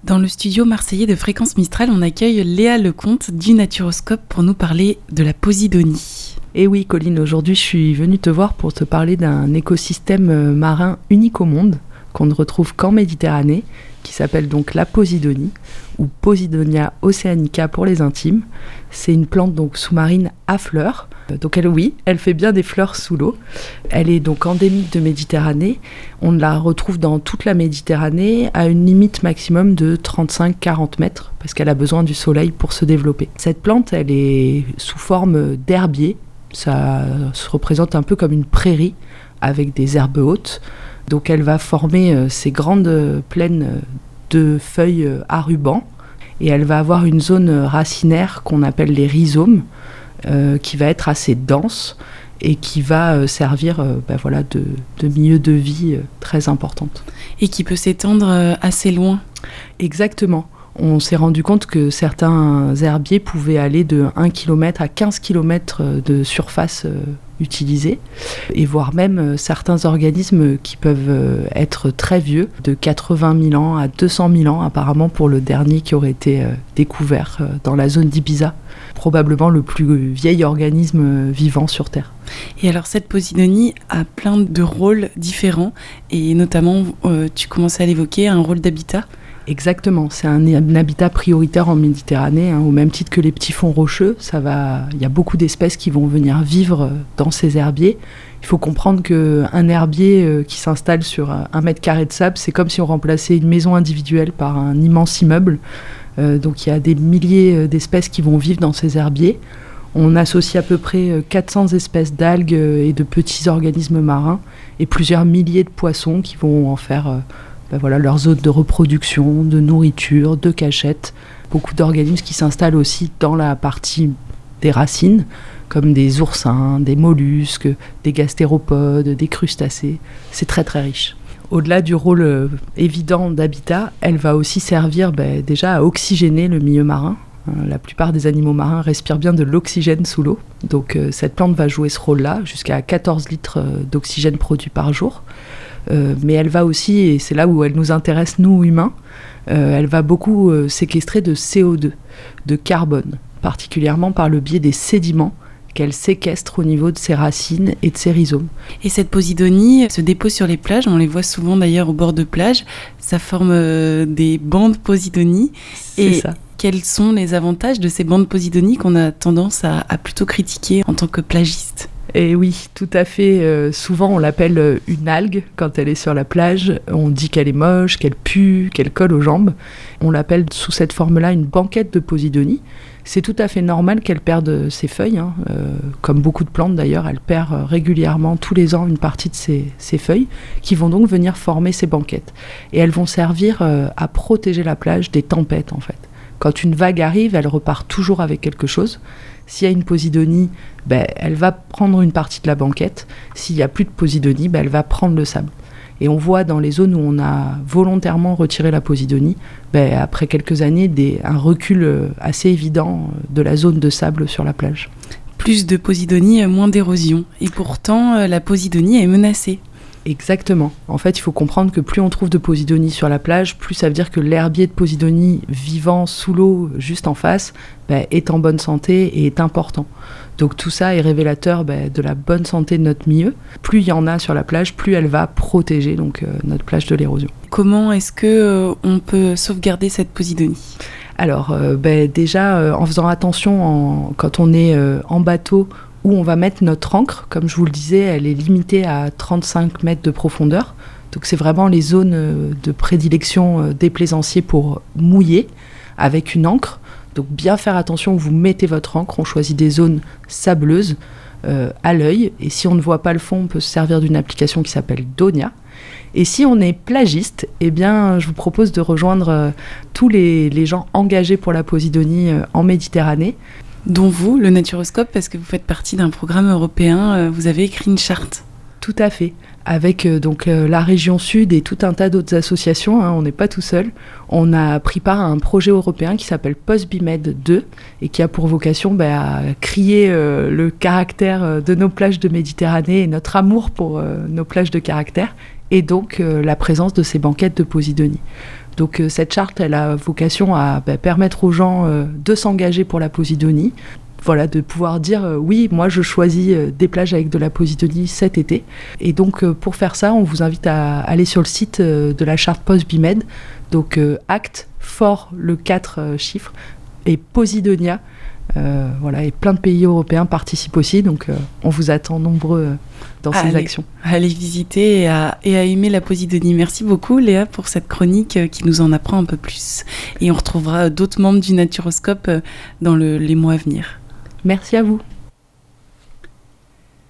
Dans le studio marseillais de Fréquence Mistral, on accueille Léa Lecomte du Naturoscope pour nous parler de la posidonie. Et oui, Colline, aujourd'hui je suis venue te voir pour te parler d'un écosystème marin unique au monde qu'on ne retrouve qu'en Méditerranée, qui s'appelle donc la posidonie, ou Posidonia oceanica pour les intimes. C'est une plante donc sous-marine à fleurs. Donc elle fait bien des fleurs sous l'eau. Elle est donc endémique de Méditerranée. On la retrouve dans toute la Méditerranée à une limite maximum de 35-40 mètres, parce qu'elle a besoin du soleil pour se développer. Cette plante, elle est sous forme d'herbier. Ça se représente un peu comme une prairie avec des herbes hautes. Donc elle va former ces grandes plaines de feuilles à ruban, et elle va avoir une zone racinaire qu'on appelle les rhizomes, qui va être assez dense et qui va servir de milieu de vie très importante. Et qui peut s'étendre assez loin. Exactement. On s'est rendu compte que certains herbiers pouvaient aller de 1 km à 15 km de surface utilisée, et voire même certains organismes qui peuvent être très vieux, de 80 000 ans à 200 000 ans apparemment, pour le dernier qui aurait été découvert dans la zone d'Ibiza, probablement le plus vieil organisme vivant sur Terre. Et alors cette posidonie a plein de rôles différents, et notamment, tu commençais à l'évoquer, un rôle d'habitat. Exactement, c'est un habitat prioritaire en Méditerranée, au même titre que les petits fonds rocheux. Il y a beaucoup d'espèces qui vont venir vivre dans ces herbiers. Il faut comprendre qu'un herbier qui s'installe sur 1 mètre carré de sable, c'est comme si on remplaçait une maison individuelle par un immense immeuble. Donc il y a des milliers d'espèces qui vont vivre dans ces herbiers. On associe à peu près 400 espèces d'algues et de petits organismes marins, et plusieurs milliers de poissons qui vont en faire leur zone de reproduction, de nourriture, de cachette. Beaucoup d'organismes qui s'installent aussi dans la partie des racines, comme des oursins, des mollusques, des gastéropodes, des crustacés. C'est très très riche. Au-delà du rôle évident d'habitat, elle va aussi servir déjà à oxygéner le milieu marin. La plupart des animaux marins respirent bien de l'oxygène sous l'eau. Donc cette plante va jouer ce rôle-là, jusqu'à 14 litres d'oxygène produit par jour. Mais elle va aussi, et c'est là où elle nous intéresse, nous humains, elle va beaucoup séquestrer de CO2, de carbone, particulièrement par le biais des sédiments qu'elle séquestre au niveau de ses racines et de ses rhizomes. Et cette posidonie se dépose sur les plages, on les voit souvent d'ailleurs au bord de plage, ça forme des bancs de posidonie. C'est ça. Quels sont les avantages de ces bancs de posidonie qu'on a tendance à plutôt critiquer en tant que plagiste ? Et oui, tout à fait. Souvent, on l'appelle une algue quand elle est sur la plage. On dit qu'elle est moche, qu'elle pue, qu'elle colle aux jambes. On l'appelle sous cette forme-là une banquette de posidonie. C'est tout à fait normal qu'elle perde ses feuilles. Comme beaucoup de plantes d'ailleurs, elle perd régulièrement, tous les ans, une partie de ses feuilles, qui vont donc venir former ces banquettes. Et elles vont servir à protéger la plage des tempêtes, en fait. Quand une vague arrive, elle repart toujours avec quelque chose. S'il y a une posidonie, elle va prendre une partie de la banquette. S'il n'y a plus de posidonie, elle va prendre le sable. Et on voit dans les zones où on a volontairement retiré la posidonie, après quelques années, un recul assez évident de la zone de sable sur la plage. Plus de posidonie, moins d'érosion. Et pourtant, la posidonie est menacée. Exactement. En fait, il faut comprendre que plus on trouve de posidonie sur la plage, plus ça veut dire que l'herbier de posidonie vivant sous l'eau, juste en face, est en bonne santé et est important. Donc tout ça est révélateur de la bonne santé de notre milieu. Plus il y en a sur la plage, plus elle va protéger notre plage de l'érosion. Comment est-ce qu'on peut sauvegarder cette posidonie ? Alors déjà, en faisant attention quand on est en bateau, où on va mettre notre ancre. Comme je vous le disais, elle est limitée à 35 mètres de profondeur. Donc c'est vraiment les zones de prédilection des plaisanciers pour mouiller avec une ancre. Donc bien faire attention où vous mettez votre ancre. On choisit des zones sableuses à l'œil. Et si on ne voit pas le fond, on peut se servir d'une application qui s'appelle Donia. Et si on est plagiste, je vous propose de rejoindre tous les gens engagés pour la posidonie en Méditerranée. Dont vous, le Naturoscope, parce que vous faites partie d'un programme européen, vous avez écrit une charte. Tout à fait. Avec la région Sud et tout un tas d'autres associations, on n'est pas tout seul. On a pris part à un projet européen qui s'appelle Post-Bimed 2 et qui a pour vocation à crier le caractère de nos plages de Méditerranée et notre amour pour nos plages de caractère, et donc la présence de ces banquettes de posidonie. Donc cette charte, elle a vocation à permettre aux gens de s'engager pour la Posidonie. Voilà, de pouvoir dire oui, moi je choisis des plages avec de la Posidonie cet été. Et donc pour faire ça, on vous invite à aller sur le site de la charte Post-BIMED. Donc acte fort le 4 chiffres et Posidonia. Voilà, et plein de pays européens participent aussi, donc on vous attend nombreux dans ces actions. Allez visiter et à aimer la Posidonie. Merci beaucoup Léa pour cette chronique qui nous en apprend un peu plus. Et on retrouvera d'autres membres du Naturoscope dans les mois à venir. Merci à vous.